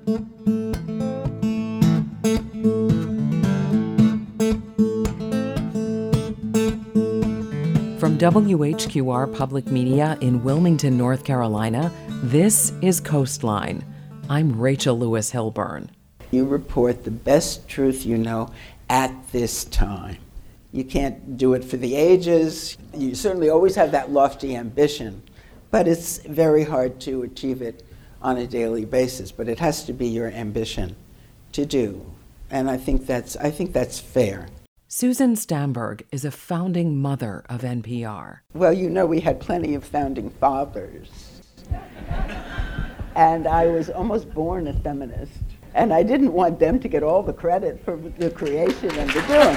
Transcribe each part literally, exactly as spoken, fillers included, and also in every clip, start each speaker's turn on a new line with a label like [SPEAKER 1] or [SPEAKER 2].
[SPEAKER 1] From W H Q R Public Media in Wilmington, North Carolina, this is Coastline. I'm Rachel Lewis Hilburn.
[SPEAKER 2] You report the best truth you know at this time. You can't do it for the ages. You certainly always have that lofty ambition, but it's very hard to achieve it on a daily basis. But it has to be your ambition to do, and I think that's I think that's fair.
[SPEAKER 1] Susan Stamberg is a founding mother of N P R.
[SPEAKER 2] Well, you know, we had plenty of founding fathers. And I was almost born a feminist. And I didn't want them to get all the credit for the creation and the doing.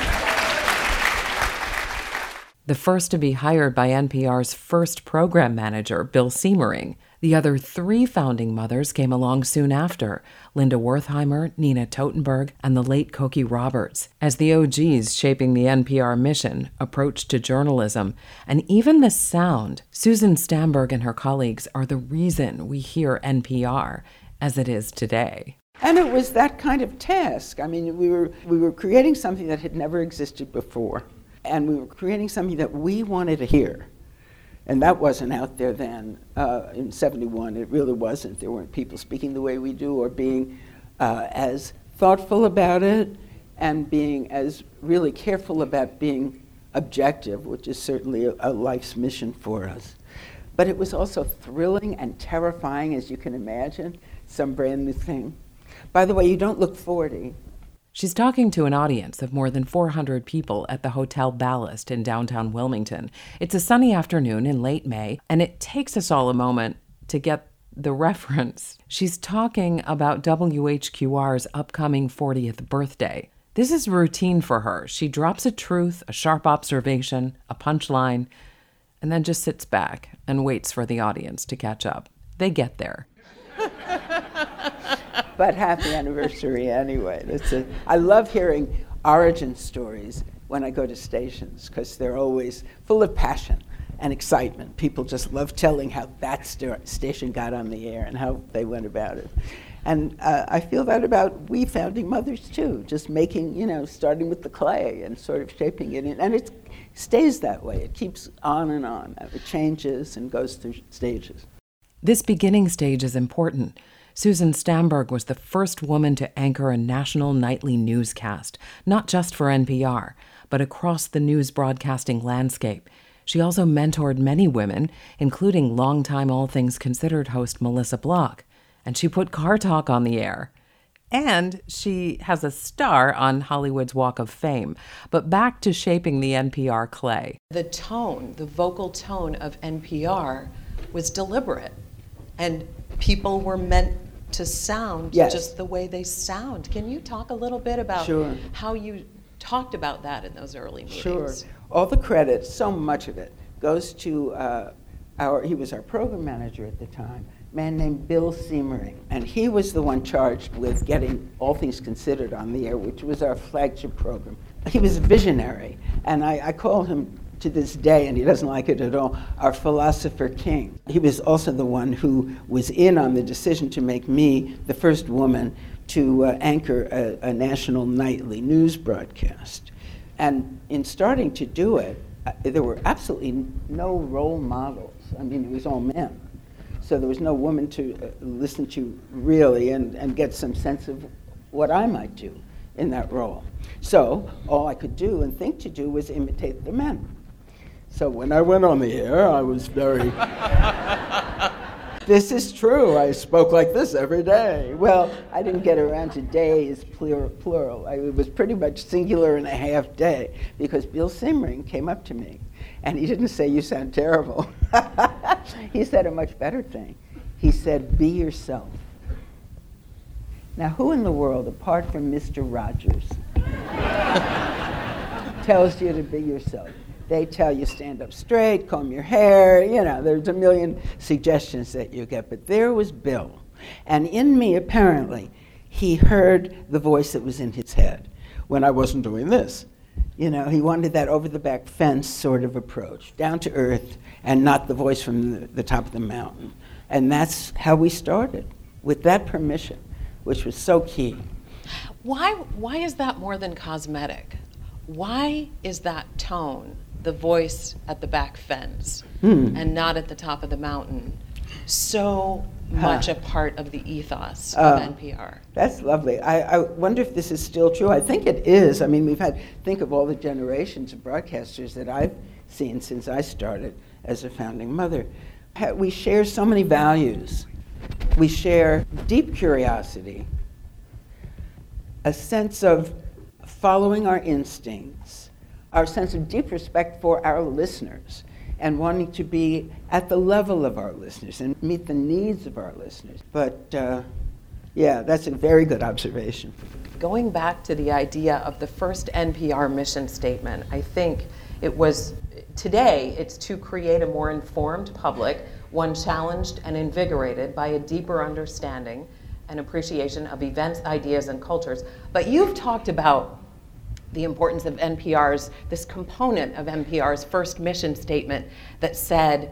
[SPEAKER 1] The first to be hired by N P R's first program manager, Bill Siemering. The other three founding mothers came along soon after, Linda Wertheimer, Nina Totenberg, and the late Cokie Roberts, as the O Gs shaping the N P R mission, approach to journalism, and even the sound. Susan Stamberg and her colleagues are the reason we hear N P R as it is today.
[SPEAKER 2] And it was that kind of task. I mean, we were we were creating something that had never existed before, and we were creating something that we wanted to hear. And that wasn't out there then. Uh, in seventy-one, it really wasn't. There weren't people speaking the way we do or being uh, as thoughtful about it and being as really careful about being objective, which is certainly a, a life's mission for us. But it was also thrilling and terrifying, as you can imagine, some brand new thing. By the way, you don't look forty.
[SPEAKER 1] She's talking to an audience of more than four hundred people at the Hotel Ballast in downtown Wilmington. It's a sunny afternoon in late May, and it takes us all a moment to get the reference. She's talking about W H Q R's upcoming fortieth birthday. This is routine for her. She drops a truth, a sharp observation, a punchline, and then just sits back and waits for the audience to catch up. They get there.
[SPEAKER 2] But happy anniversary anyway. That's a, I love hearing origin stories when I go to stations because they're always full of passion and excitement. People just love telling how that st- station got on the air and how they went about it. And uh, I feel that about we founding mothers too, just making, you know, starting with the clay and sort of shaping it in. And it stays that way. It keeps on and on. It changes and goes through stages.
[SPEAKER 1] This beginning stage is important. Susan Stamberg was the first woman to anchor a national nightly newscast, not just for N P R, but across the news broadcasting landscape. She also mentored many women, including longtime All Things Considered host Melissa Block, and she put Car Talk on the air. And she has a star on Hollywood's Walk of Fame. But back to shaping the N P R clay.
[SPEAKER 3] The tone, the vocal tone of N P R was deliberate, and people were meant to sound
[SPEAKER 2] yes.
[SPEAKER 3] just the way they sound. Can you talk a little bit about
[SPEAKER 2] sure.
[SPEAKER 3] how you talked about that in those early meetings?
[SPEAKER 2] Sure. All the credit, so much of it, goes to uh, our, he was our program manager at the time, a man named Bill Siemering. And he was the one charged with getting All Things Considered on the air, which was our flagship program. He was a visionary, and I, I call him to this day, and he doesn't like it at all, our philosopher king. He was also the one who was in on the decision to make me the first woman to uh, anchor a, a national nightly news broadcast. And in starting to do it, uh, there were absolutely no role models. I mean, it was all men. So there was no woman to uh, listen to really and, and get some sense of what I might do in that role. So all I could do and think to do was imitate the men. So when I went on the air, I was very, this is true, I spoke like this every day. Well, I didn't get around to days, plural. plural. I, it was pretty much singular and a half day, because Bill Siemering came up to me, and he didn't say, you sound terrible. He said a much better thing. He said, be yourself. Now, who in the world, apart from Mister Rogers, tells you to be yourself? They tell you stand up straight, comb your hair, you know, there's a million suggestions that you get. But there was Bill. And in me, apparently, he heard the voice that was in his head when I wasn't doing this. You know, he wanted that over-the-back fence sort of approach, down to earth, and not the voice from the, the top of the mountain. And that's how we started, with that permission. which was so key.
[SPEAKER 3] Why, why is that more than cosmetic? Why is that tone, the voice at the back fence hmm. and not at the top of the mountain, so much huh. a part of the ethos uh, of N P R?
[SPEAKER 2] That's lovely. I, I wonder if this is still true. I think it is. I mean, we've had, think of all the generations of broadcasters that I've seen since I started as a founding mother. We share so many values. We share deep curiosity, a sense of following our instincts, our sense of deep respect for our listeners, and wanting to be at the level of our listeners and meet the needs of our listeners. But uh, yeah, that's a very good observation.
[SPEAKER 3] Going back to the idea of the first N P R mission statement, I think it was, today, it's to create a more informed public, one challenged and invigorated by a deeper understanding and appreciation of events, ideas, and cultures. But you've talked about the importance of N P R's, this component of N P R's first mission statement that said,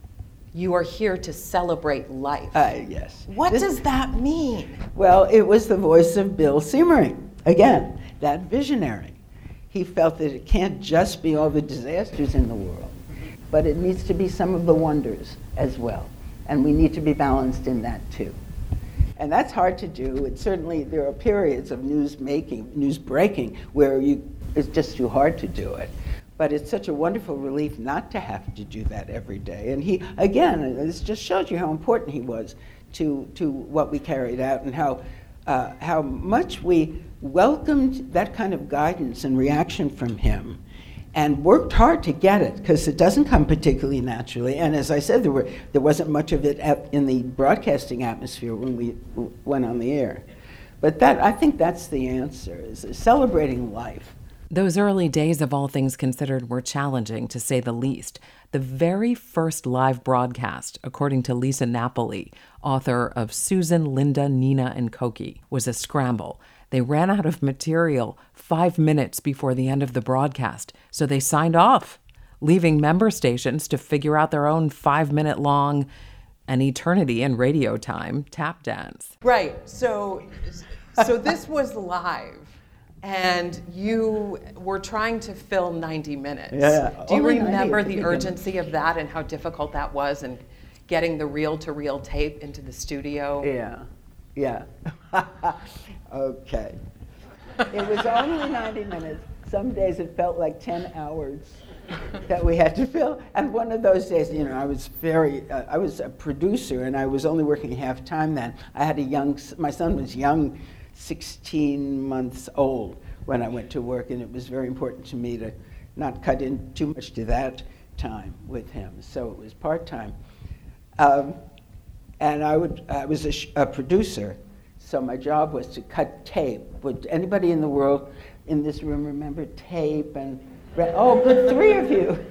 [SPEAKER 3] you are here to celebrate life.
[SPEAKER 2] Uh, yes.
[SPEAKER 3] What this, does that mean?
[SPEAKER 2] Well, it was the voice of Bill Siemering, again, that visionary. He felt that it can't just be all the disasters in the world, but it needs to be some of the wonders as well. And we need to be balanced in that too. And that's hard to do. It certainly, there are periods of news making, news breaking, where you, it's just too hard to do it. But it's such a wonderful relief not to have to do that every day. And he, again, this just shows you how important he was to, to what we carried out and how, uh, how much we welcomed that kind of guidance and reaction from him and worked hard to get it, because it doesn't come particularly naturally. And as I said, there were there wasn't much of it at, in the broadcasting atmosphere when we w- went on the air. But that, I think that's the answer, is celebrating life.
[SPEAKER 1] Those early days of All Things Considered were challenging, to say the least. The very first live broadcast, according to Lisa Napoli, author of Susan, Linda, Nina, and Cokie, was a scramble. They ran out of material five minutes before the end of the broadcast, so they signed off, leaving member stations to figure out their own five-minute long, an eternity in radio time, tap dance.
[SPEAKER 3] Right. So, so this was live, and you were trying to fill ninety minutes.
[SPEAKER 2] Yeah.
[SPEAKER 3] Do you remember the urgency of that and how difficult that was, and getting the reel-to-reel tape into the studio?
[SPEAKER 2] Yeah. Yeah. Okay. It was only ninety minutes. Some days it felt like ten hours that we had to fill. And one of those days, you know, I was very, uh, I was a producer and I was only working half time then. I had a young, my son was young, sixteen months old when I went to work, and it was very important to me to not cut in too much to that time with him. So it was part-time. Um, and I would, I was a, sh- a producer. So my job was to cut tape. Would anybody in the world in this room remember tape? And re- oh, good, three of you.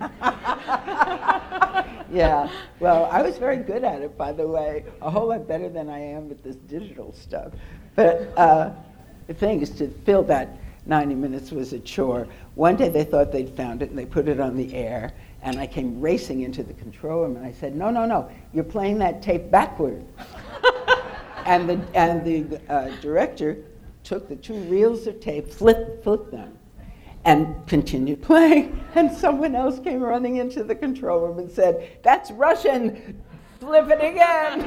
[SPEAKER 2] Yeah. Well, I was very good at it, by the way. A whole lot better than I am with this digital stuff. But uh, the thing is, to fill that ninety minutes was a chore. One day they thought they'd found it, and they put it on the air. And I came racing into the control room, and I said, "No, no, no! You're playing that tape backward." And the and the uh, director took the two reels of tape, flipped, flipped them, and continued playing. And someone else came running into the control room and said, "That's Russian! Flip it again!"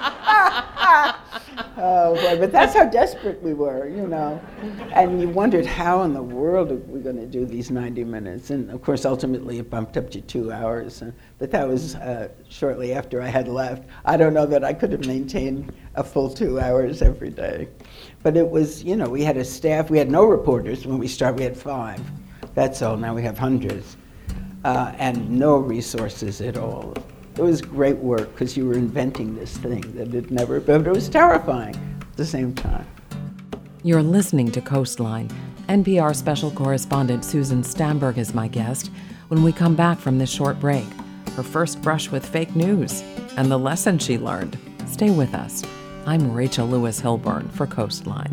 [SPEAKER 2] Oh boy! But that's how desperate we were, you know. And you wondered how in the world are we going to do these ninety minutes? And of course, ultimately, it bumped up to two hours. Uh, but that was uh, shortly after I had left. I don't know that I could have maintained a full two hours every day. But it was, you know, we had a staff. We had no reporters when we started. We had five. That's all. Now we have hundreds, uh, and no resources at all. It was great work because you were inventing this thing that had never, but it was terrifying at the same time.
[SPEAKER 1] You're listening to Coastline. N P R special correspondent Susan Stamberg is my guest. When we come back from this short break, her first brush with fake news and the lesson she learned. Stay with us. I'm Rachel Lewis Hilburn for Coastline.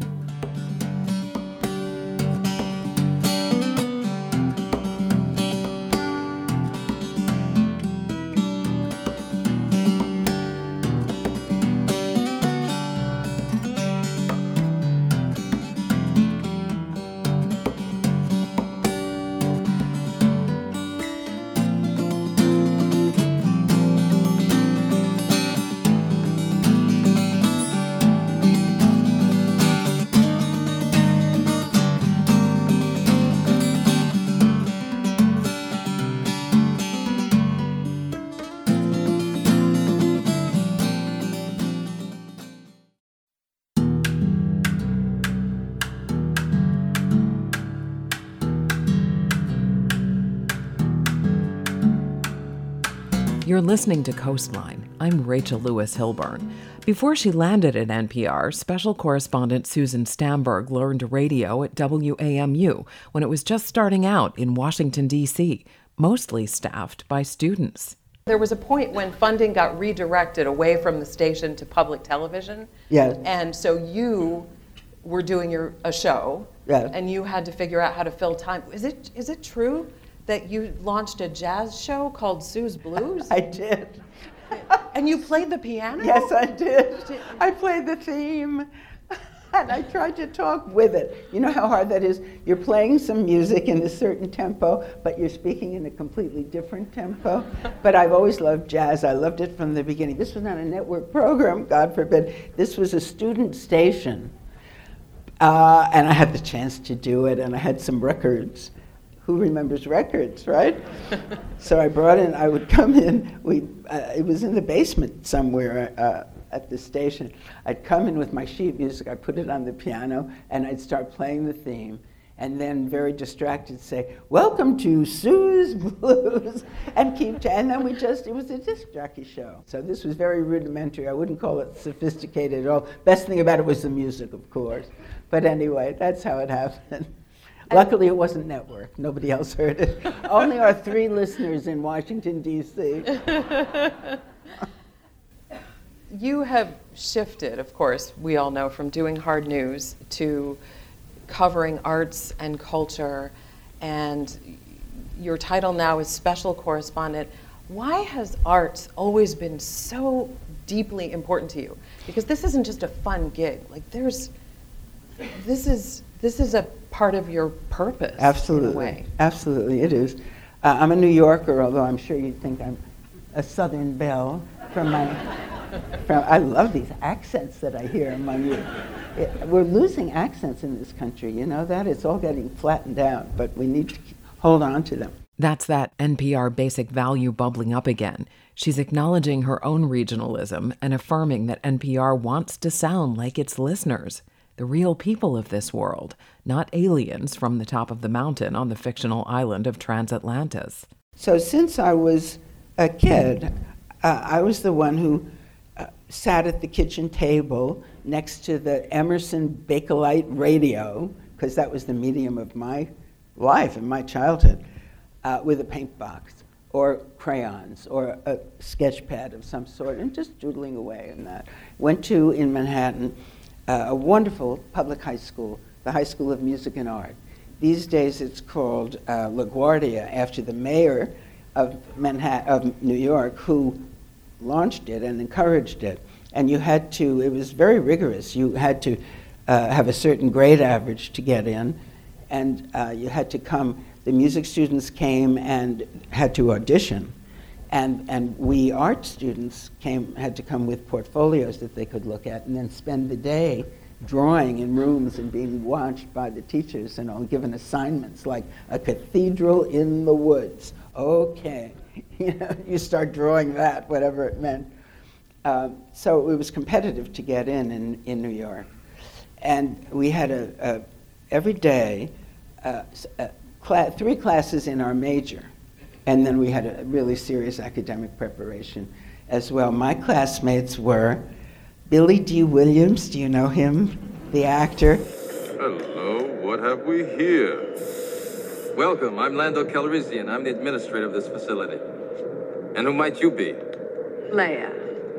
[SPEAKER 1] You're listening to Coastline. I'm Rachel Lewis Hilburn. Before she landed at N P R, special correspondent Susan Stamberg learned radio at W A M U when it was just starting out in Washington, D C, mostly staffed by students.
[SPEAKER 3] There was a point when funding got redirected away from the station to public television.
[SPEAKER 2] Yes.
[SPEAKER 3] And so you were doing your a show.
[SPEAKER 2] Yes.
[SPEAKER 3] And you had to figure out how to fill time. Is it is it true that you launched a jazz show called Sue's Blues?
[SPEAKER 2] I did.
[SPEAKER 3] And you played the piano?
[SPEAKER 2] Yes, I did. I played the theme, and I tried to talk with it. You know how hard that is? You're playing some music in a certain tempo, but you're speaking in a completely different tempo. But I've always loved jazz. I loved it from the beginning. This was not a network program, God forbid. This was a student station, uh, and I had the chance to do it, and I had some records. Who remembers records, right? So I brought in, I would come in, we, uh, it was in the basement somewhere uh, at the station. I'd come in with my sheet music, I'd put it on the piano, and I'd start playing the theme, and then very distracted say, welcome to Sue's Blues, and keep, t- and then we just, it was a disc jockey show. So this was very rudimentary. I wouldn't call it sophisticated at all. Best thing about it was the music, of course. But anyway, that's how it happened. Luckily, it wasn't network. Nobody else heard it. Only our three listeners in Washington, D C
[SPEAKER 3] You have shifted, of course, we all know, from doing hard news to covering arts and culture, and your title now is special correspondent. Why has arts always been so deeply important to you? Because this isn't just a fun gig. Like, there's, this is, this is a part of your purpose.
[SPEAKER 2] Absolutely.
[SPEAKER 3] In a way.
[SPEAKER 2] Absolutely, it is. Uh, I'm a New Yorker, although I'm sure you'd think I'm a Southern belle from my. From, I love these accents that I hear among you. It, we're losing accents in this country. You know that? It's all getting flattened out, but we need to keep, hold on to them.
[SPEAKER 1] That's that N P R basic value bubbling up again. She's acknowledging her own regionalism and affirming that N P R wants to sound like its listeners, the real people of this world, not aliens from the top of the mountain on the fictional island of Transatlantis.
[SPEAKER 2] So since I was a kid, uh, I was the one who uh, sat at the kitchen table next to the Emerson Bakelite radio, because that was the medium of my life and my childhood, uh, with a paint box or crayons or a sketch pad of some sort, and just doodling away in that. Went to, in Manhattan, Uh, a wonderful public high school, the High School of Music and Art. These days it's called uh, LaGuardia, after the mayor of Manhattan, of New York, who launched it and encouraged it. And you had to, it was very rigorous. You had to uh, have a certain grade average to get in, and uh, you had to come, the music students came and had to audition. And and we art students came had to come with portfolios that they could look at, and then spend the day drawing in rooms and being watched by the teachers and all, given assignments like a cathedral in the woods. Okay, you know, you start drawing that, whatever it meant. Uh, so it was competitive to get in in, in New York, and we had a, a every day uh, a cla- three classes in our major. And then we had a really serious academic preparation as well. My classmates were Billy D. Williams. Do you know him? The actor.
[SPEAKER 4] Hello, what have we here? Welcome, I'm Lando Calrissian. I'm the administrator of this facility. And who might you be?
[SPEAKER 5] Leia.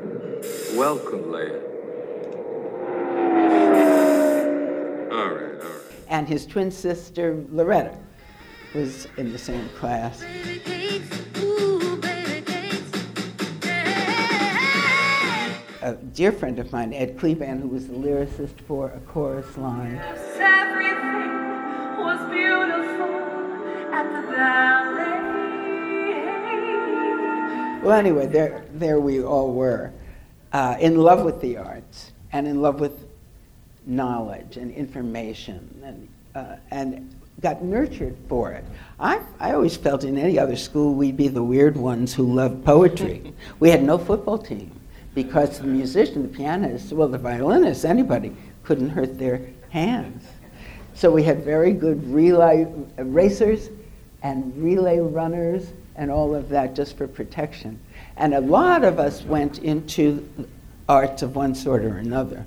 [SPEAKER 4] Welcome, Leia. All right, all right.
[SPEAKER 2] And his twin sister, Loretta, was in the same class. A dear friend of mine, Ed Kleban, who was the lyricist for A Chorus Line.
[SPEAKER 5] Everything was beautiful at the ballet.
[SPEAKER 2] Well, anyway, there, there we all were, uh, in love with the arts and in love with knowledge and information, and uh, and got nurtured for it. I, I always felt in any other school we'd be the weird ones who loved poetry. We had no football team because the musician, the pianist, well, the violinist, anybody couldn't hurt their hands. So we had very good relay racers and relay runners and all of that just for protection. And a lot of us went into arts of one sort or another.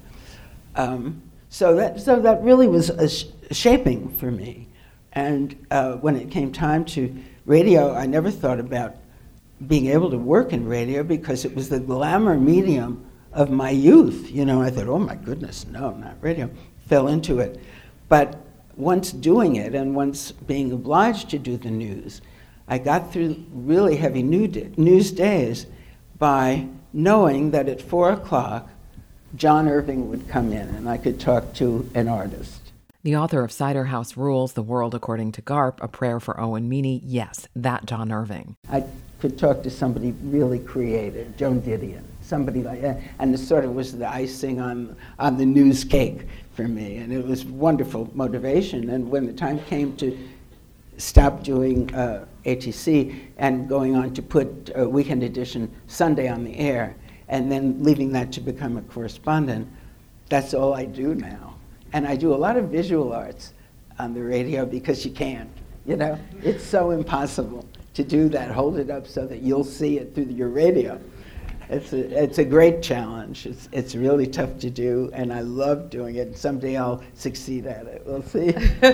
[SPEAKER 2] Um, so that so that really was a sh- shaping for me. And uh, when it came time to radio, I never thought about being able to work in radio because it was the glamour medium of my youth. You know, I thought, oh my goodness, no, not radio. Fell into it. But once doing it and once being obliged to do the news, I got through really heavy news days by knowing that at four o'clock, John Irving would come in and I could talk to an artist.
[SPEAKER 1] The author of Cider House Rules, The World According to Garp, A Prayer for Owen Meany, yes, that John Irving.
[SPEAKER 2] I could talk to somebody really creative, Joan Didion, somebody like that, and it sort of was the icing on, on the news cake for me, and it was wonderful motivation. And when the time came to stop doing uh, A T C and going on to put uh, Weekend Edition Sunday on the air, and then leaving that to become a correspondent, that's all I do now. And I do a lot of visual arts on the radio because you can't, you know? It's so impossible to do that, hold it up so that you'll see it through your radio. It's a, it's a great challenge. It's, it's really tough to do, and I love doing it. Someday I'll succeed at it. We'll see.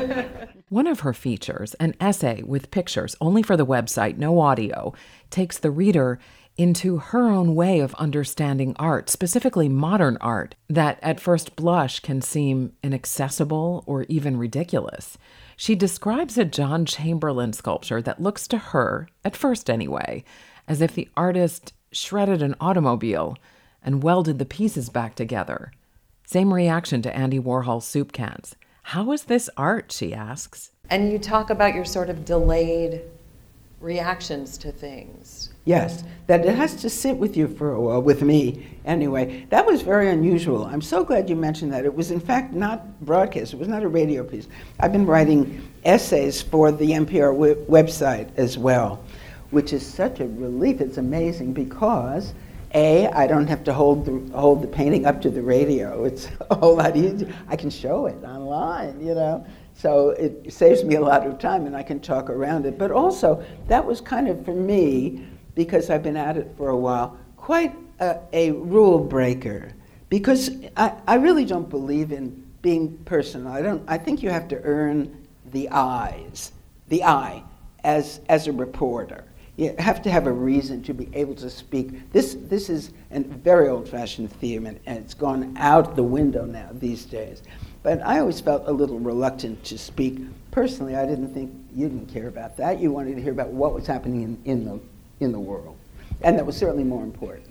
[SPEAKER 1] One of her features, an essay with pictures only for the website, no audio, takes the reader into her own way of understanding art, specifically modern art, that at first blush can seem inaccessible or even ridiculous. She describes a John Chamberlain sculpture that looks to her, at first anyway, as if the artist shredded an automobile and welded the pieces back together. Same reaction to Andy Warhol's soup cans. How is this art, she asks.
[SPEAKER 3] And you talk about your sort of delayed reactions to things.
[SPEAKER 2] Yes, that it has to sit with you for a while, with me anyway. That was very unusual. I'm so glad you mentioned that. It was in fact not broadcast, it was not a radio piece. I've been writing essays for the N P R w- website as well, which is such a relief. It's amazing because A, I don't have to hold the, hold the painting up to the radio. It's a whole lot easier. I can show it online, you know. So it saves me a lot of time and I can talk around it. But also, that was kind of, for me, because I've been at it for a while, quite a, a rule breaker. Because I, I really don't believe in being personal. I don't. I think you have to earn the eyes, the eye, as as a reporter. You have to have a reason to be able to speak. This this is a very old-fashioned theme, and, and it's gone out the window now these days. But I always felt a little reluctant to speak personally. I didn't think you didn't care about that. You wanted to hear about what was happening in, in the in the world, and that was certainly more important.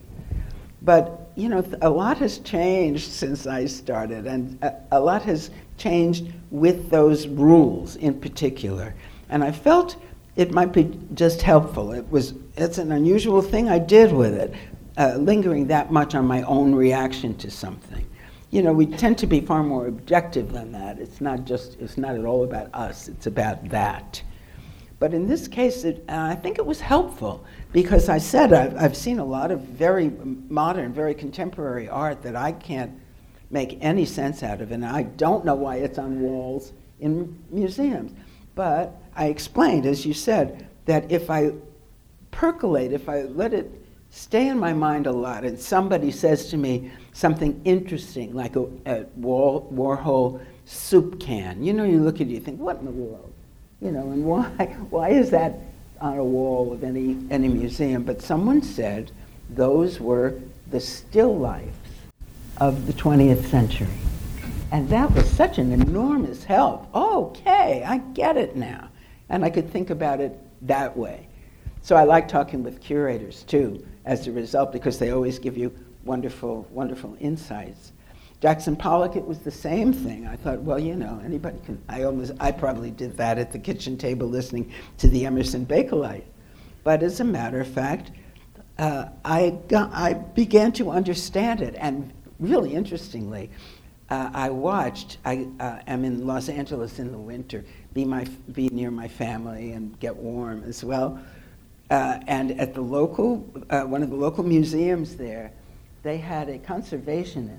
[SPEAKER 2] But you know, a lot has changed since I started, and a, a lot has changed with those rules in particular. And I felt it might be just helpful. It was it's an unusual thing I did with it, uh, lingering that much on my own reaction to something. You know, we tend to be far more objective than that. It's not just it's not at all about us. It's about that. But in this case, it, uh, I think it was helpful because I said I've, I've seen a lot of very modern, very contemporary art that I can't make any sense out of, and I don't know why it's on walls in museums. But I explained, as you said, that if I percolate, if I let it stay in my mind a lot, and somebody says to me something interesting, like a, a Wal- Warhol soup can, you know, you look at it, you think, what in the world? You know, and why why is that on a wall of any any museum? But someone said those were the still lifes of the twentieth century. And that was such an enormous help. Okay, I get it now. And I could think about it that way. So I like talking with curators too, as a result, because they always give you wonderful, wonderful insights. Jackson Pollock, it was the same thing. I thought, well, you know, anybody can, I almost, I probably did that at the kitchen table listening to the Emerson Bakelite. But as a matter of fact, uh, I, got, I began to understand it. And really interestingly, uh, I watched, I uh, am in Los Angeles in the winter, be, my, be near my family and get warm as well. Uh, and at the local, uh, one of the local museums there, they had a conservationist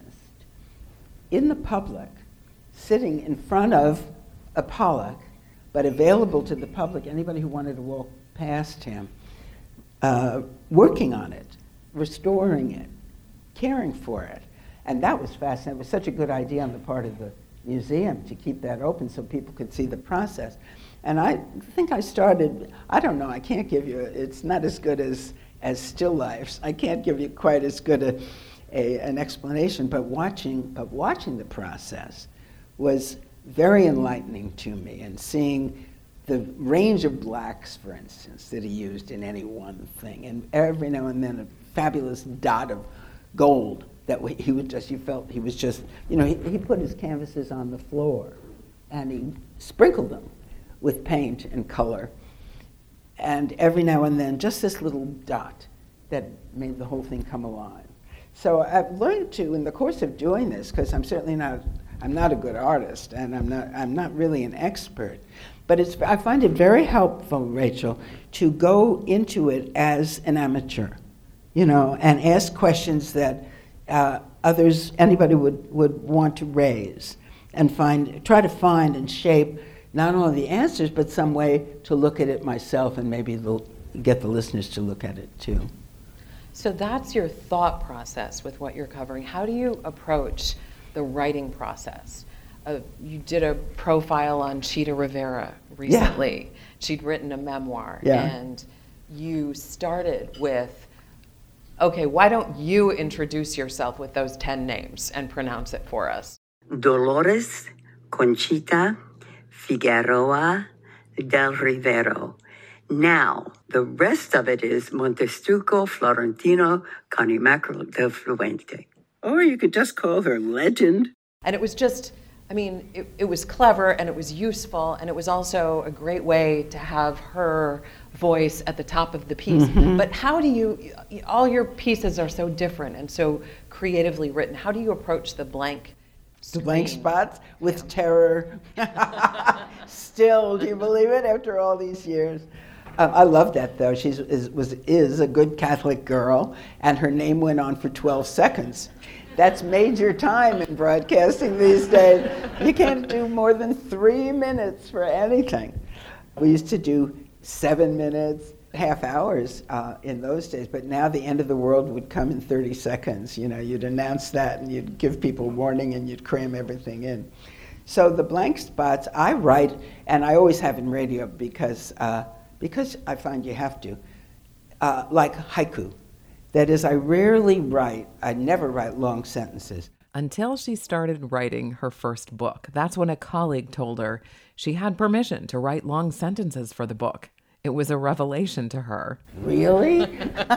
[SPEAKER 2] in the public, sitting in front of a Pollock, but available to the public, anybody who wanted to walk past him. uh, working on it, restoring it, caring for it. And that was fascinating. It was such a good idea on the part of the museum to keep that open so people could see the process. And I think I started, I don't know, I can't give you, it's not as good as, as still lifes. I can't give you quite as good a, a, an explanation, but watching, but watching the process was very enlightening to me, and seeing the range of blacks, for instance, that he used in any one thing, and every now and then a fabulous dot of gold that he would just, you felt he was just, you know, he, he put his canvases on the floor and he sprinkled them with paint and color, and every now and then just this little dot that made the whole thing come alive. So I've learned to, in the course of doing this, because I'm certainly not, I'm not a good artist, and I'm not, I'm not really an expert, but it's, I find it very helpful, Rachel, to go into it as an amateur, you know, and ask questions that uh, others, anybody would, would want to raise, and find, try to find and shape not only the answers, but some way to look at it myself, and maybe get the listeners to look at it too.
[SPEAKER 3] So that's your thought process with what you're covering. How do you approach the writing process? Uh, you did a profile on Chita Rivera recently. Yeah. She'd written a memoir,
[SPEAKER 2] yeah.
[SPEAKER 3] and you started with, okay, why don't you introduce yourself with those ten names and pronounce it for us?
[SPEAKER 6] Dolores Conchita Figueroa del Rivero. Now, the rest of it is Montestuco Florentino Carnimacro del Fluente.
[SPEAKER 2] Or you could just call her Legend.
[SPEAKER 3] And it was just, I mean, it, it was clever, and it was useful, and it was also a great way to have her voice at the top of the piece. Mm-hmm. But how do you, all your pieces are so different and so creatively written. How do you approach the blank
[SPEAKER 2] The blank spots with yeah. terror? Still, do you believe it, after all these years? Um, I love that, though. She is, was, is a good Catholic girl, and her name went on for twelve seconds. That's major time in broadcasting these days. You can't do more than three minutes for anything. We used to do seven minutes, half hours uh, in those days, but now the end of the world would come in thirty seconds. You know, you'd announce that, and you'd give people warning, and you'd cram everything in. So the blank spots, I write, and I always have in radio because uh, because I find you have to, uh, like haiku. That is, I rarely write, I never write long sentences.
[SPEAKER 1] Until she started writing her first book. That's when a colleague told her she had permission to write long sentences for the book. It was a revelation to her.
[SPEAKER 2] Really?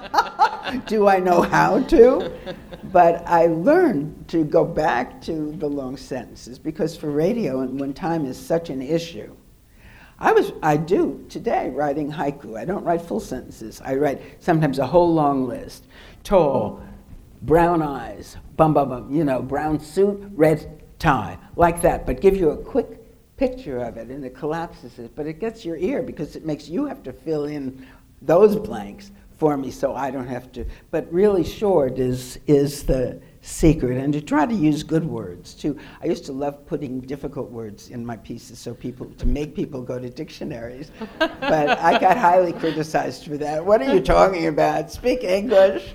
[SPEAKER 2] Do I know how to? But I learned to go back to the long sentences, because for radio, and when time is such an issue, I was, I do today writing haiku. I don't write full sentences. I write sometimes a whole long list. Tall, brown eyes, bum bum bum, you know, brown suit, red tie, like that. But give you a quick picture of it, and it collapses it. But it gets your ear, because it makes you have to fill in those blanks for me, so I don't have to. But really short is is the secret, and to try to use good words too. I used to love putting difficult words in my pieces, so people, to make people go to dictionaries. But I got highly criticized for that. What are you talking about? Speak English.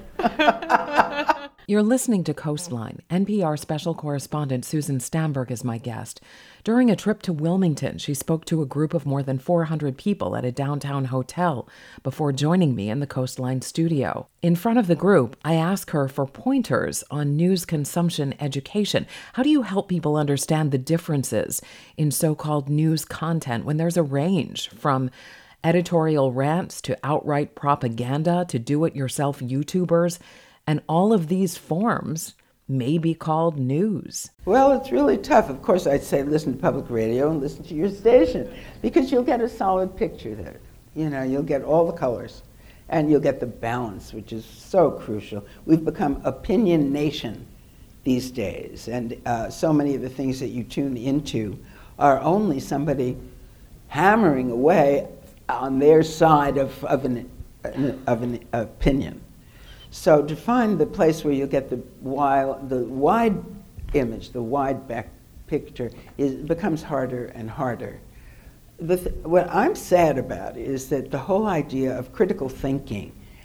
[SPEAKER 1] You're listening to Coastline. N P R special correspondent Susan Stamberg is my guest. During a trip to Wilmington, she spoke to a group of more than four hundred people at a downtown hotel before joining me in the Coastline studio. In front of the group, I asked her for pointers on news consumption education. How do you help people understand the differences in so-called news content when there's a range from editorial rants to outright propaganda to do-it-yourself YouTubers? And all of these forms may be called news.
[SPEAKER 2] Well, it's really tough. Of course, I'd say listen to public radio and listen to your station, because you'll get a solid picture there. You know, you'll get all the colors, and you'll get the balance, which is so crucial. We've become opinion nation these days, and uh, so many of the things that you tune into are only somebody hammering away on their side of, of, an, of an opinion. So to find the place where you get the wide, the wide image, the wide back picture, is becomes harder and harder. The th- what I'm sad about is that the whole idea of critical thinking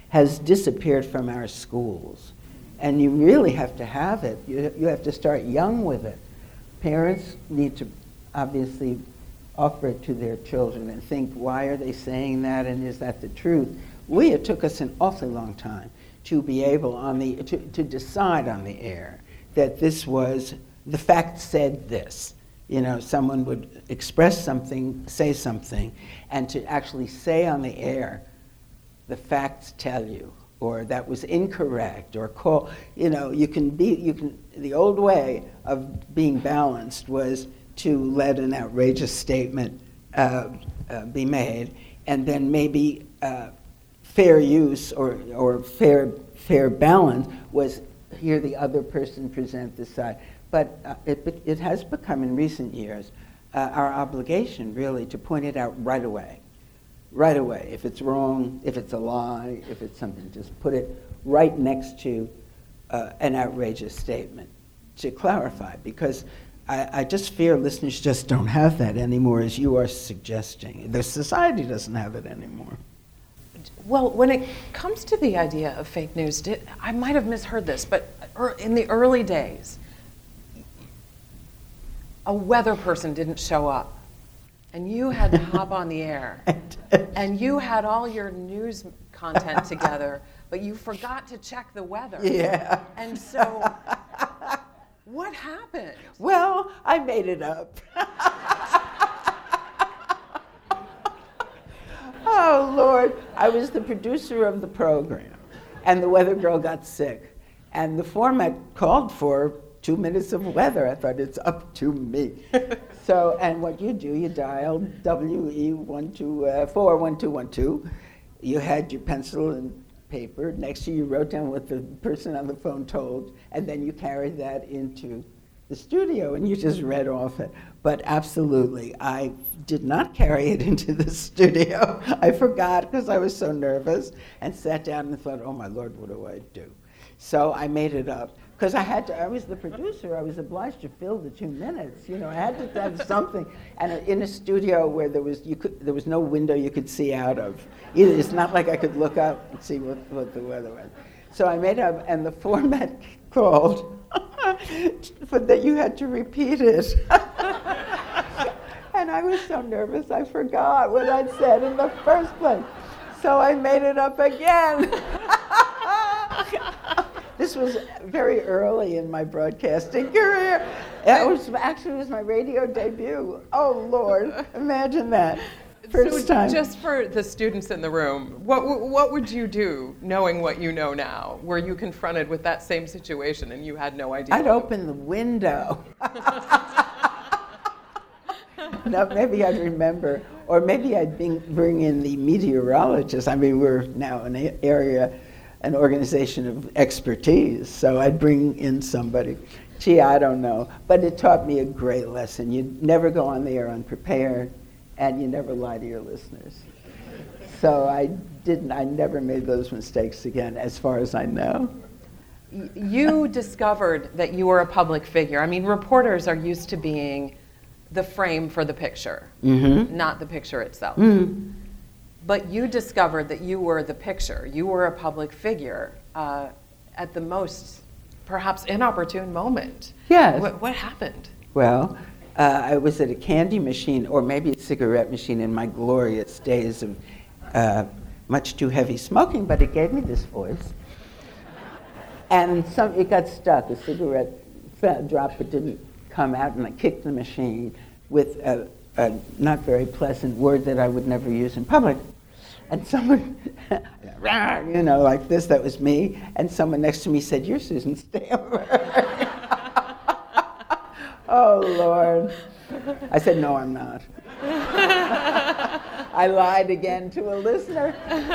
[SPEAKER 2] has disappeared from our schools. And you really have to have it. You, you have to start young with it. Parents need to obviously offer it to their children and think, why are they saying that, and is that the truth? We, it took us an awfully long time to be able on the, to, to decide on the air that this was, the fact said this. You know, someone would express something, say something, and to actually say on the air, the facts tell you, or that was incorrect, or call, you know, you can be, you can, the old way of being balanced was to let an outrageous statement uh, uh, be made, and then maybe uh, fair use or, or fair, fair balance was hear the other person present this side. But uh, it, it has become in recent years uh, our obligation really to point it out right away. Right away. If it's wrong, if it's a lie, if it's something, just put it right next to uh, an outrageous statement to clarify. Because I, I just fear listeners just don't have that anymore, as you are suggesting. The society doesn't have it anymore.
[SPEAKER 3] Well, when it comes to the idea of fake news, did, I might have misheard this, but er, in the early days, a weather person didn't show up, and you had to hop on the air, and you had all your news content together, but you forgot to check the weather.
[SPEAKER 2] Yeah.
[SPEAKER 3] And so, what happened?
[SPEAKER 2] Well, I made it up. Oh, Lord. I was the producer of the program, and the weather girl got sick, and the format called for two minutes of weather. I thought, it's up to me. So, and what you do, you dial W E one two four one two one two. You had your pencil and paper. Next to you, you wrote down what the person on the phone told, and then you carried that into the studio, and you just read off it. But absolutely, I did not carry it into the studio. I forgot because I was so nervous, and sat down and thought, oh my Lord, what do I do? So I made it up. Because I had to, I was the producer, I was obliged to fill the two minutes. You know, I had to have something. And in a studio where there was, you could, there was no window you could see out of. Either, it's not like I could look up and see what, what the weather was. So I made up, and the format called for that you had to repeat it. And I was so nervous, I forgot what I'd said in the first place. So I made it up again. This was very early in my broadcasting career. It was actually it was my radio debut. Oh Lord, imagine that. First
[SPEAKER 3] so
[SPEAKER 2] time.
[SPEAKER 3] Just for the students in the room, what what would you do knowing what you know now? Were you confronted with that same situation and you had no idea?
[SPEAKER 2] I'd open the window. No, maybe I'd remember, or maybe I'd bring, bring in the meteorologist. I mean, we're now an area, an organization of expertise, so I'd bring in somebody. Gee, I don't know, but it taught me a great lesson. You never go on the air unprepared, and you never lie to your listeners. So I didn't, I never made those mistakes again, as far as I know.
[SPEAKER 3] You discovered that you were a public figure. I mean, reporters are used to being the frame for the picture, mm-hmm. not the picture itself. Mm-hmm. But you discovered that you were the picture. You were a public figure uh, at the most, perhaps, inopportune moment.
[SPEAKER 2] Yes.
[SPEAKER 3] What, what happened?
[SPEAKER 2] Well, uh, I was at a candy machine, or maybe a cigarette machine, in my glorious days of uh, much too heavy smoking, but it gave me this voice. And some, it got stuck. A cigarette fell, dropped, but didn't come out, and I kicked the machine with a, a not very pleasant word that I would never use in public. And someone, you know, like this, that was me, and someone next to me said, "You're Susan Stamberg." Oh, Lord. I said, "No, I'm not." I lied again to a listener.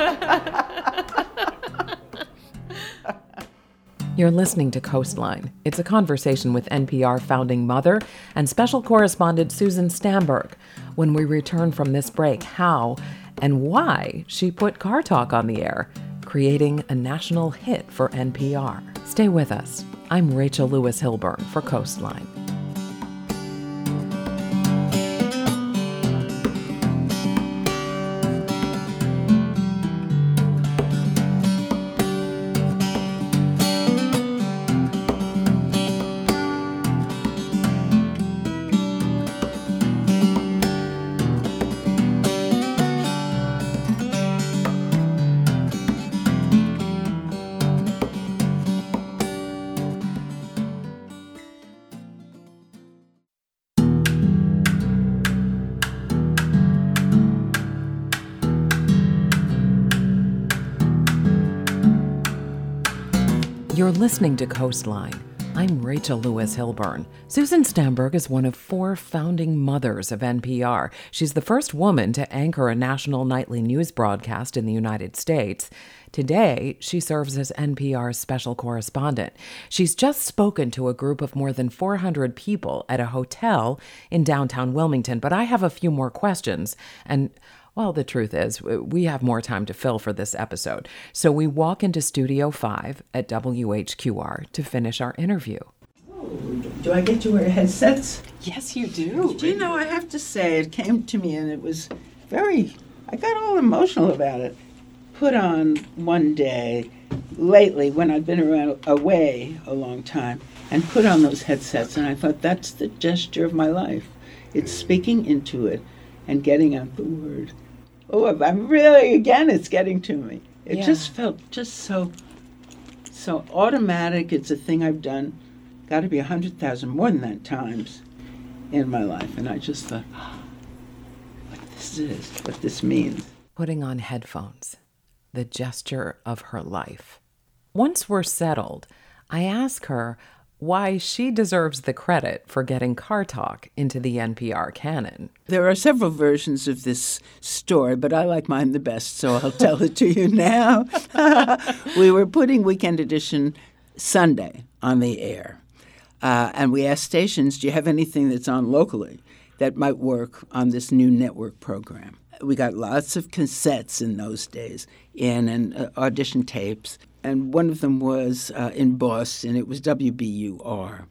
[SPEAKER 1] You're listening to Coastline. It's a conversation with N P R founding mother and special correspondent Susan Stamberg. When we return from this break, how and why she put Car Talk on the air, creating a national hit for N P R. Stay with us. I'm Rachel Lewis Hilburn for Coastline. You're listening to Coastline. I'm Rachel Lewis Hilburn. Susan Stamberg is one of four founding mothers of N P R. She's the first woman to anchor a national nightly news broadcast in the United States. Today, she serves as N P R's special correspondent. She's just spoken to a group of more than four hundred people at a hotel in downtown Wilmington, but I have a few more questions, and well, the truth is, we have more time to fill for this episode. So we walk into Studio five at W H Q R to finish our interview.
[SPEAKER 2] Oh, do I get to wear headsets?
[SPEAKER 3] Yes, you do.
[SPEAKER 2] Do you know, I have to say, it came to me and it was very, I got all emotional about it. Put on one day, lately, when I've been around, away a long time, and put on those headsets, and I thought, that's the gesture of my life. It's speaking into it and getting out the word. Oh, I'm really, again, it's getting to me. It
[SPEAKER 3] Yeah.
[SPEAKER 2] just felt just so, so automatic. It's a thing I've done, got to be a hundred thousand, more than that, times in my life. And I just thought, oh, what this is, what this means.
[SPEAKER 1] Putting on headphones, the gesture of her life. Once we're settled, I ask her why she deserves the credit for getting Car Talk into the N P R canon.
[SPEAKER 2] There are several versions of this story, but I like mine the best, so I'll tell it to you now. We were putting Weekend Edition Sunday on the air, uh, and we asked stations, do you have anything that's on locally that might work on this new network program? We got lots of cassettes in those days in and uh, audition tapes. And one of them was uh, in Boston. It was W B U R.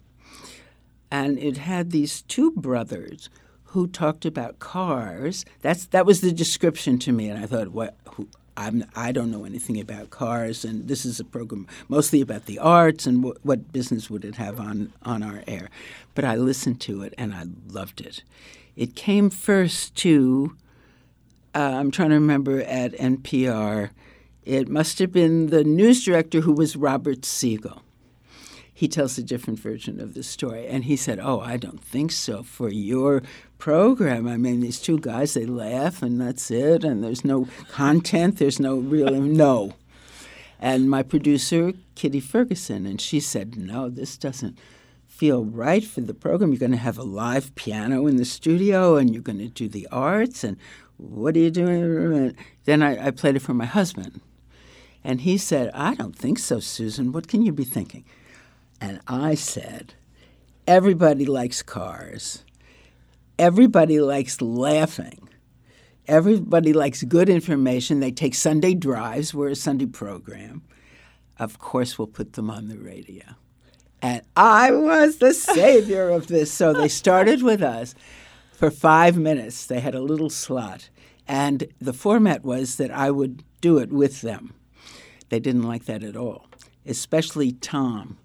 [SPEAKER 2] And it had these two brothers who talked about cars. That's That was the description to me. And I thought, what? Who, I'm, I don't know anything about cars. And this is a program mostly about the arts. And w- what business would it have on, on our air? But I listened to it, and I loved it. It came first to, uh, I'm trying to remember, at N P R. It must have been the news director who was Robert Siegel. He tells a different version of the story. And he said, oh, I don't think so for your program. I mean, these two guys, they laugh and that's it. And there's no content. There's no real, no. And my producer, Kitty Ferguson, and she said, no, this doesn't feel right for the program. You're going to have a live piano in the studio and you're going to do the arts. And what are you doing? And then I, I played it for my husband. And he said, I don't think so, Susan. What can you be thinking? And I said, everybody likes cars. Everybody likes laughing. Everybody likes good information. They take Sunday drives. We're a Sunday program. Of course, we'll put them on the radio. And I was the savior of this. So they started with us for five minutes. They had a little slot. And the format was that I would do it with them. They didn't like that at all, especially Tom.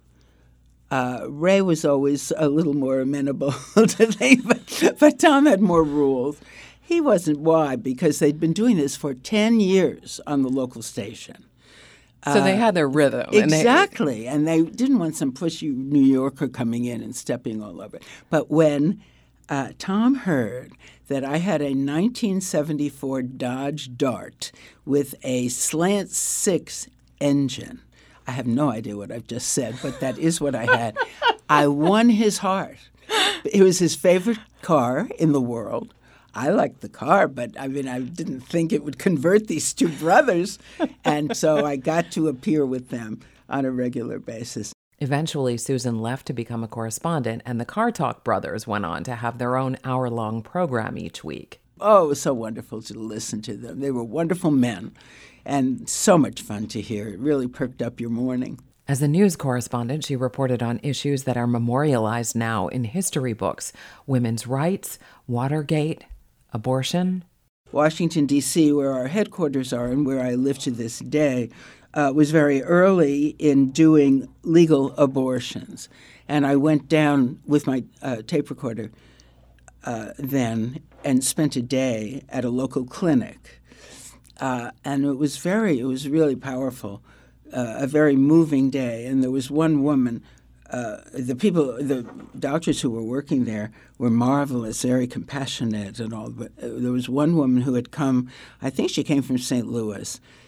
[SPEAKER 2] Uh, Ray was always a little more amenable to things, but, but Tom had more rules. He wasn't. Why? Because they'd been doing this for ten years on the local station.
[SPEAKER 1] So uh, they had their rhythm.
[SPEAKER 2] Exactly. And they, and they didn't want some pushy New Yorker coming in and stepping all over it. But when uh, Tom heard that I had a nineteen seventy-four Dodge Dart with a slant six engine. I have no idea what I've just said, but that is what I had. I won his heart. It was his favorite car in the world. I liked the car, but I mean, I didn't think it would convert these two brothers. And so I got to appear with them on a regular basis.
[SPEAKER 1] Eventually, Susan left to become a correspondent, and the Car Talk brothers went on to have their own hour-long program each week.
[SPEAKER 2] Oh, it was so wonderful to listen to them. They were wonderful men, and so much fun to hear. It really perked up your morning.
[SPEAKER 1] As a news correspondent, she reported on issues that are memorialized now in history books: women's rights, Watergate, abortion.
[SPEAKER 2] Washington, D C, where our headquarters are and where I live to this day, uh, was very early in doing legal abortions. And I went down with my uh, tape recorder uh, then and spent a day at a local clinic. Uh, and it was very, it was really powerful, uh, a very moving day. And there was one woman, uh, the people, the doctors who were working there were marvelous, very compassionate and all. But uh, there was one woman who had come, I think she came from Saint Louis,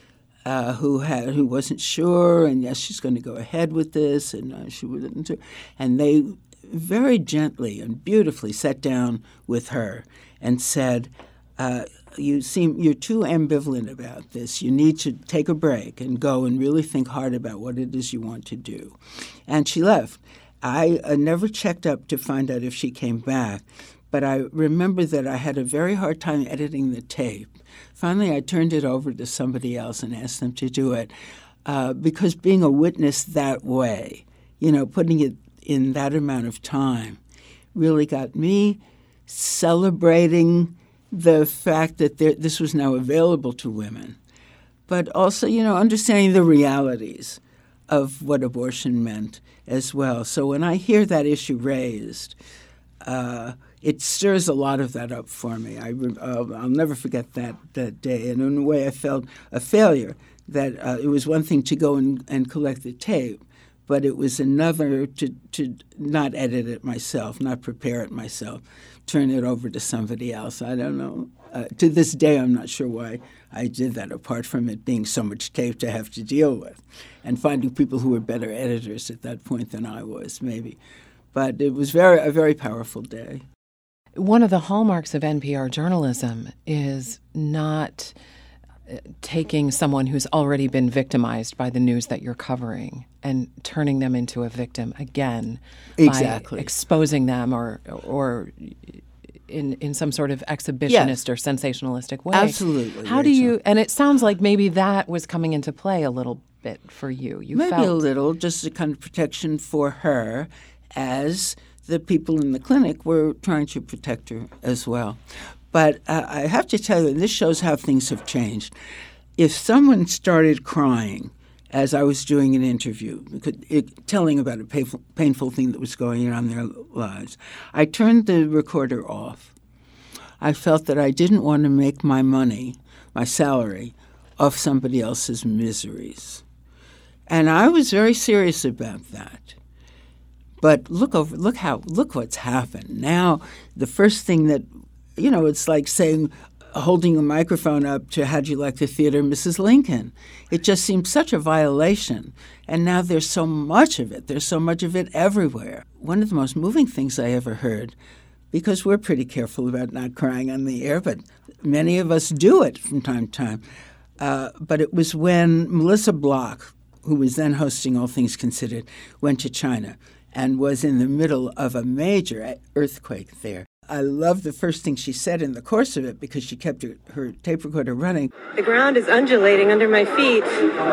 [SPEAKER 2] uh, who had who wasn't sure, and yes, she's going to go ahead with this, and uh, she wouldn't. And they very gently and beautifully sat down with her and said, uh, "You seem you're too ambivalent about this. You need to take a break and go and really think hard about what it is you want to do." And she left. I uh, never checked up to find out if she came back, but I remember that I had a very hard time editing the tape. Finally, I turned it over to somebody else and asked them to do it, uh, because being a witness that way, you know, putting it in that amount of time, really got me celebrating the fact that there, this was now available to women, but also, you know, understanding the realities of what abortion meant as well. So when I hear that issue raised, uh, it stirs a lot of that up for me. I, uh, I'll never forget that, that day. And in a way, I felt a failure, that uh, it was one thing to go and, and collect the tape, but it was another to, to not edit it myself, not prepare it myself, turn it over to somebody else. I don't know. Uh, to this day, I'm not sure why I did that, apart from it being so much tape to have to deal with and finding people who were better editors at that point than I was, maybe. But it was very a very powerful day.
[SPEAKER 1] One of the hallmarks of N P R journalism is not taking someone who's already been victimized by the news that you're covering and turning them into a victim again.
[SPEAKER 2] Exactly.
[SPEAKER 1] By exposing them or or in, in some sort of exhibitionist
[SPEAKER 2] Yes.
[SPEAKER 1] or sensationalistic way.
[SPEAKER 2] Absolutely.
[SPEAKER 1] How do
[SPEAKER 2] Rachel.
[SPEAKER 1] you, and it sounds like maybe that was coming into play a little bit for you. You
[SPEAKER 2] Maybe
[SPEAKER 1] felt,
[SPEAKER 2] a little, just a kind of protection for her, as the people in the clinic were trying to protect her as well. But uh, I have to tell you, and this shows how things have changed. If someone started crying as I was doing an interview, it, telling about a painful, painful thing that was going on in their lives, I turned the recorder off. I felt that I didn't want to make my money, my salary, off somebody else's miseries. And I was very serious about that. But look over, look how, look what's happened. Now, the first thing that, you know, it's like saying, holding a microphone up to How'd You Like the Theater, Missus Lincoln. It just seems such a violation. And now there's so much of it. There's so much of it everywhere. One of the most moving things I ever heard, because we're pretty careful about not crying on the air, but many of us do it from time to time. Uh, but it was when Melissa Block, who was then hosting All Things Considered, went to China and was in the middle of a major earthquake there. I love the first thing she said in the course of it, because she kept her, her tape recorder running.
[SPEAKER 7] The ground is undulating under my feet.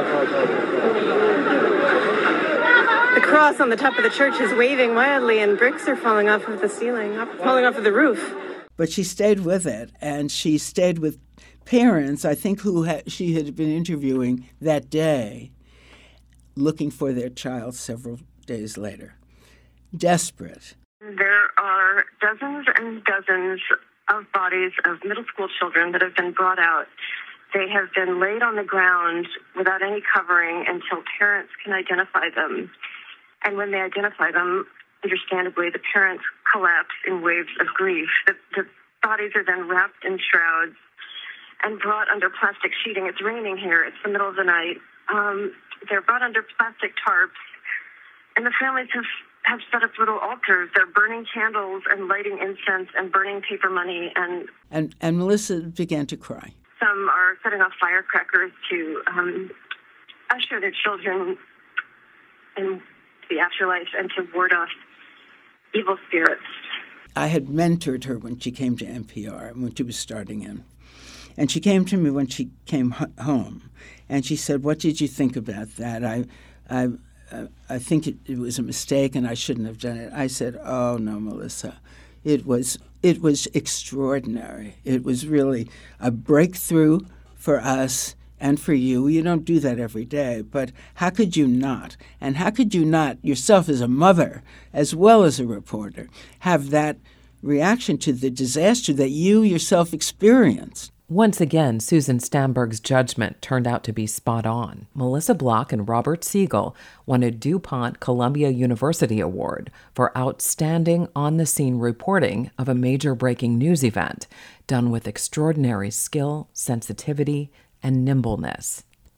[SPEAKER 7] The cross on the top of the church is waving wildly, and bricks are falling off of the ceiling, falling off of the roof.
[SPEAKER 2] But she stayed with it, and she stayed with parents, I think, who ha- she had been interviewing that day, looking for their child several days later. Desperate.
[SPEAKER 8] There are dozens and dozens of bodies of middle school children that have been brought out. They have been laid on the ground without any covering until parents can identify them. And when they identify them, understandably, the parents collapse in waves of grief. The, the bodies are then wrapped in shrouds and brought under plastic sheeting. It's raining here. It's the middle of the night. Um, they're brought under plastic tarps, and the families have have set up little altars. They're burning candles and lighting incense and burning paper money. And
[SPEAKER 2] and, and Melissa began to cry.
[SPEAKER 8] Some are setting off firecrackers to um, usher their children in the afterlife and to ward off evil spirits.
[SPEAKER 2] I had mentored her when she came to N P R, when she was starting in. And she came to me when she came home. And she said, "What did you think about that? I... I Uh, I think it, it was a mistake and I shouldn't have done it." I said, "Oh, no, Melissa. It was it was extraordinary. It was really a breakthrough for us and for you. You don't do that every day, but how could you not? And how could you not, yourself as a mother, as well as a reporter, have that reaction to the disaster that you yourself experienced?"
[SPEAKER 1] Once again, Susan Stamberg's judgment turned out to be spot on. Melissa Block and Robert Siegel won a DuPont Columbia University Award for outstanding on-the-scene reporting of a major breaking news event, done with extraordinary skill, sensitivity, and nimbleness.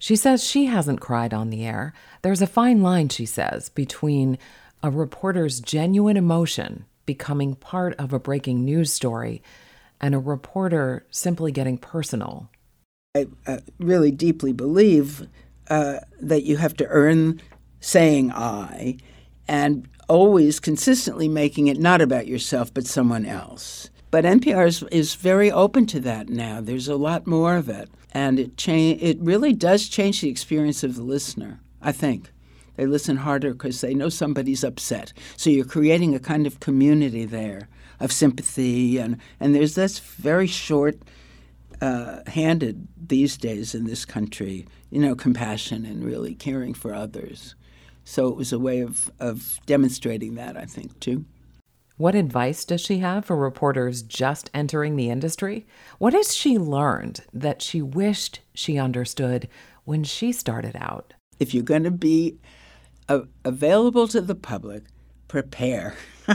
[SPEAKER 1] She says she hasn't cried on the air. There's a fine line, she says, between a reporter's genuine emotion becoming part of a breaking news story and a reporter simply getting personal.
[SPEAKER 2] I uh, really deeply believe uh, that you have to earn saying I and always consistently making it not about yourself but someone else. But N P R is, is very open to that now. There's a lot more of it. And it cha- it really does change the experience of the listener, I think. They listen harder because they know somebody's upset. So you're creating a kind of community there of sympathy. And, and there's that's very short-handed uh, these days in this country, you know, compassion and really caring for others. So it was a way of, of demonstrating that, I think, too.
[SPEAKER 1] What advice does she have for reporters just entering the industry? What has she learned that she wished she understood when she started out?
[SPEAKER 2] If you're going to be uh, available to the public, prepare.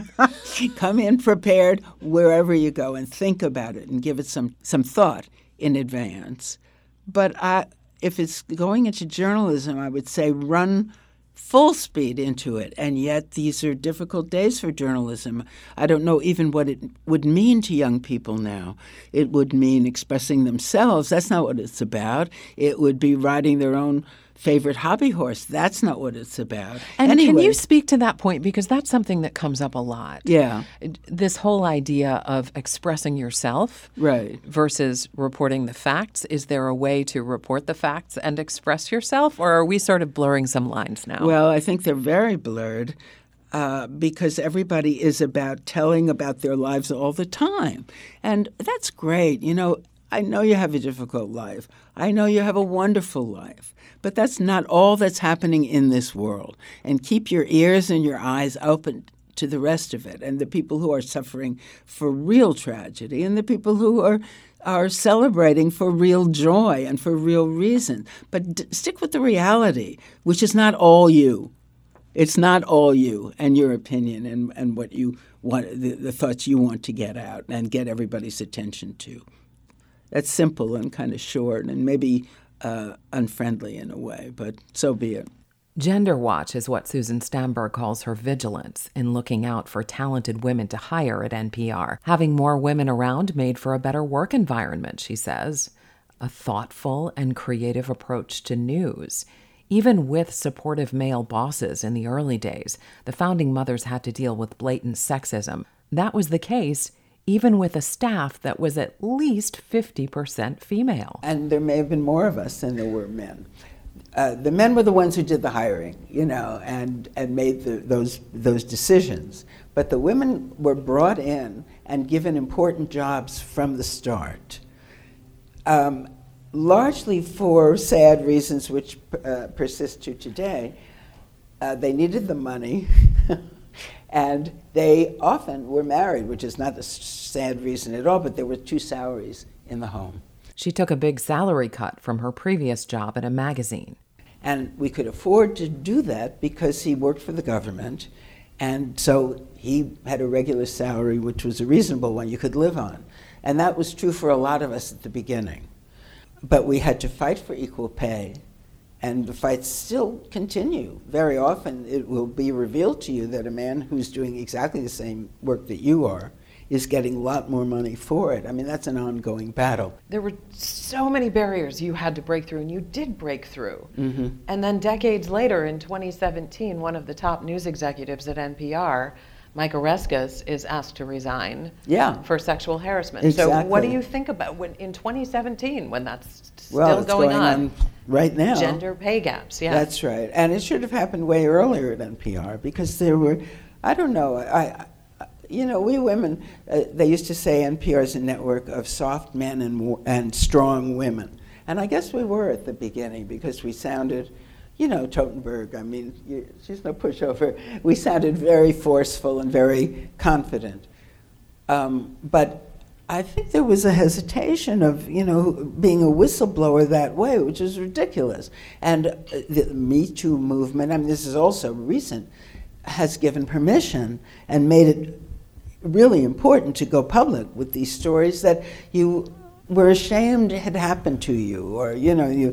[SPEAKER 2] Come in prepared wherever you go and think about it and give it some, some thought in advance. But I, if it's going into journalism, I would say run full speed into it, and yet these are difficult days for journalism. I don't know even what it would mean to young people now. It would mean expressing themselves. That's not what it's about. It would be riding their own favorite hobby horse. That's not what it's about.
[SPEAKER 1] And
[SPEAKER 2] anyway,
[SPEAKER 1] can you speak to that point? Because that's something that comes up a lot.
[SPEAKER 2] Yeah.
[SPEAKER 1] This whole idea of expressing yourself
[SPEAKER 2] right.
[SPEAKER 1] versus reporting the facts. Is there a way to report the facts and express yourself, or are we sort of blurring some lines now?
[SPEAKER 2] Well, I think they're very blurred uh, because everybody is about telling about their lives all the time. And that's great. You know, I know you have a difficult life. I know you have a wonderful life. But that's not all that's happening in this world. And keep your ears and your eyes open to the rest of it, and the people who are suffering for real tragedy, and the people who are are celebrating for real joy and for real reason. But d- stick with the reality, which is not all you. It's not all you and your opinion and, and what you want, the, the thoughts you want to get out and get everybody's attention to. That's simple and kind of short and maybe Uh, unfriendly in a way, but so be it.
[SPEAKER 1] Gender Watch is what Susan Stamberg calls her vigilance in looking out for talented women to hire at N P R. Having more women around made for a better work environment, she says. A thoughtful and creative approach to news. Even with supportive male bosses in the early days, the founding mothers had to deal with blatant sexism. That was the case even with a staff that was at least fifty percent female.
[SPEAKER 2] And there may have been more of us than there were men. Uh, the men were the ones who did the hiring, you know, and, and made the, those, those decisions. But the women were brought in and given important jobs from the start, um, largely for sad reasons which uh, persist to today. Uh, they needed the money. And they often were married, which is not a sad reason at all, but there were two salaries in the home.
[SPEAKER 1] She took a big salary cut from her previous job at a magazine.
[SPEAKER 2] And we could afford to do that because he worked for the government, and so he had a regular salary, which was a reasonable one you could live on. And that was true for a lot of us at the beginning. But we had to fight for equal pay. And the fights still continue. Very often it will be revealed to you that a man who's doing exactly the same work that you are is getting a lot more money for it. I mean, that's an ongoing battle.
[SPEAKER 3] There were so many barriers you had to break through, and you did break through.
[SPEAKER 2] Mm-hmm.
[SPEAKER 3] And then decades later, in twenty seventeen, one of the top news executives at N P R, Mike Oreskas, is asked to resign
[SPEAKER 2] yeah.
[SPEAKER 3] for sexual harassment.
[SPEAKER 2] Exactly.
[SPEAKER 3] So what do you think about when in twenty seventeen, when that's still
[SPEAKER 2] well, it's
[SPEAKER 3] going,
[SPEAKER 2] going on? on right now.
[SPEAKER 3] Gender pay gaps, yeah.
[SPEAKER 2] That's right. And it should have happened way earlier at N P R because there were, I don't know, I, I you know, we women, uh, they used to say N P R is a network of soft men and and strong women. And I guess we were at the beginning because we sounded, you know, Totenberg, I mean, you, she's no pushover. We sounded very forceful and very confident. Um, but I think there was a hesitation of, you know, being a whistleblower that way, which is ridiculous. And the Me Too movement, I mean, this is also recent, has given permission and made it really important to go public with these stories that you were ashamed had happened to you, or, you know, you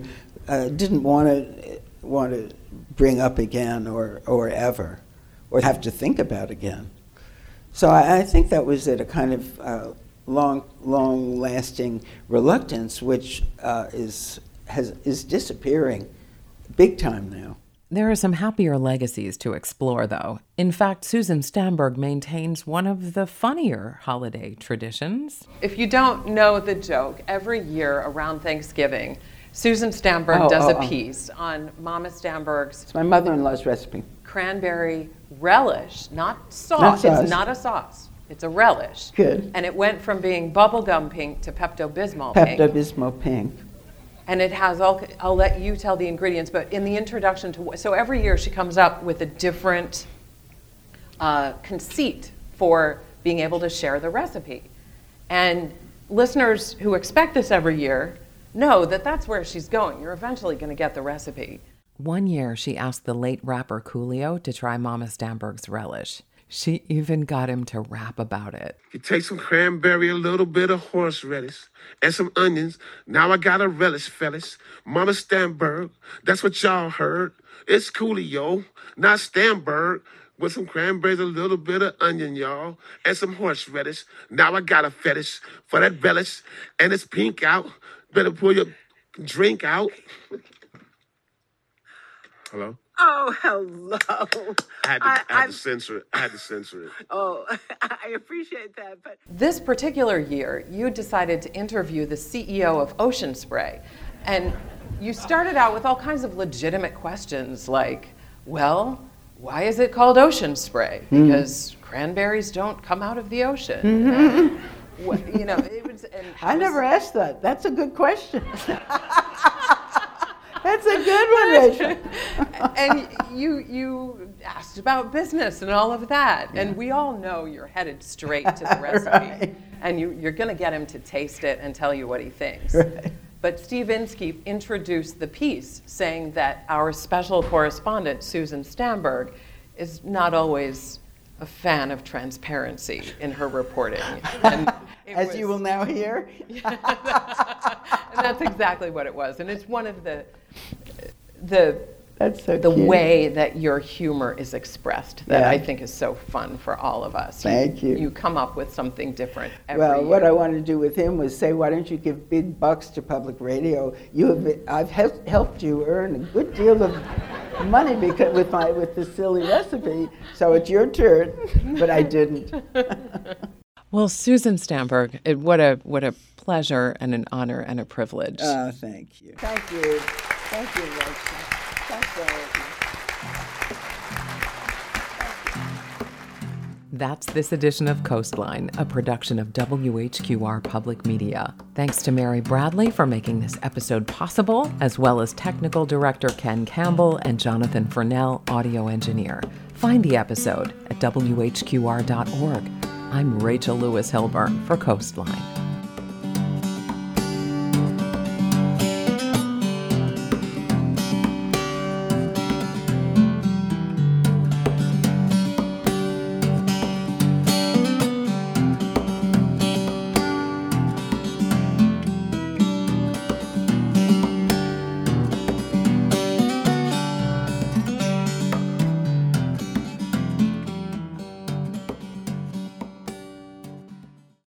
[SPEAKER 2] uh, didn't want to want to bring up again or, or ever, or have to think about again. So I, I think that was at a kind of uh, long, long-lasting reluctance, which uh, is has is disappearing big time now.
[SPEAKER 1] There are some happier legacies to explore, though. In fact, Susan Stamberg maintains one of the funnier holiday traditions.
[SPEAKER 3] If you don't know the joke, every year around Thanksgiving, Susan Stamberg
[SPEAKER 2] Oh,
[SPEAKER 3] does
[SPEAKER 2] oh,
[SPEAKER 3] a
[SPEAKER 2] oh.
[SPEAKER 3] piece on Mama Stamberg's
[SPEAKER 2] It's my mother-in-law's recipe.
[SPEAKER 3] cranberry relish, not sauce.
[SPEAKER 2] Not sauce.
[SPEAKER 3] It's not a sauce. It's a relish.
[SPEAKER 2] Good.
[SPEAKER 3] And it went from being bubblegum pink to Pepto-Bismol pink.
[SPEAKER 2] Pepto-Bismol pink.
[SPEAKER 3] And it has all, I'll let you tell the ingredients, but in the introduction to, so every year she comes up with a different uh, conceit for being able to share the recipe. And listeners who expect this every year know that that's where she's going. You're eventually going to get the recipe.
[SPEAKER 1] One year, she asked the late rapper Coolio to try Mama Stamberg's relish. She even got him to rap about it.
[SPEAKER 9] You take some cranberry, a little bit of horseradish, and some onions. Now I got a relish, fellas. Mama Stamberg, that's what y'all heard. It's Coolio, not Stamberg. With some cranberries, a little bit of onion, y'all, and some horseradish. Now I got a fetish for that relish, and it's pink out. Better pull your drink out. Hello?
[SPEAKER 10] Oh, hello.
[SPEAKER 9] I had to,
[SPEAKER 10] I,
[SPEAKER 9] I had
[SPEAKER 10] I'm-
[SPEAKER 9] to censor it. I had to censor it.
[SPEAKER 10] Oh, I appreciate that, but
[SPEAKER 3] This particular year, you decided to interview the C E O of Ocean Spray. And you started out with all kinds of legitimate questions like, well, why is it called Ocean Spray? Because cranberries don't come out of the ocean. And, what- you know, it was. And it
[SPEAKER 2] I
[SPEAKER 3] was-
[SPEAKER 2] never asked that. That's a good question. That's a good one, Rachel.
[SPEAKER 3] and you you asked about business and all of that, and we all know you're headed straight to the recipe,
[SPEAKER 2] Right.
[SPEAKER 3] and you, you're going to get him to taste it and tell you what he thinks.
[SPEAKER 2] Right.
[SPEAKER 3] But Steve Inskeep introduced the piece, saying that our special correspondent Susan Stamberg is not always a fan of transparency in her reporting, and it
[SPEAKER 2] As
[SPEAKER 3] was-
[SPEAKER 2] you will now hear.
[SPEAKER 3] and that's exactly what it was, and it's one of the the
[SPEAKER 2] That's so
[SPEAKER 3] the
[SPEAKER 2] cute.
[SPEAKER 3] way that your humor is expressed that
[SPEAKER 2] Yeah.
[SPEAKER 3] I think is so fun for all of us.
[SPEAKER 2] Thank you.
[SPEAKER 3] You come up with something different every
[SPEAKER 2] Well,
[SPEAKER 3] year.
[SPEAKER 2] what I wanted to do with him was say, why don't you give big bucks to public radio? You have, I've helped helped you earn a good deal of money because with my with this silly recipe. So it's your turn, but I didn't.
[SPEAKER 1] Well, Susan Stamberg, it, what a what a pleasure and an honor and a privilege.
[SPEAKER 2] Oh, thank you. Thank you. Thank you, Rachel. Thanks, all of you.
[SPEAKER 1] That's this edition of Coastline, a production of W H Q R Public Media. Thanks to Mary Bradley for making this episode possible, as well as technical director Ken Campbell and Jonathan Furnell, audio engineer. Find the episode at W H Q R dot org. I'm Rachel Lewis Hilburn for Coastline.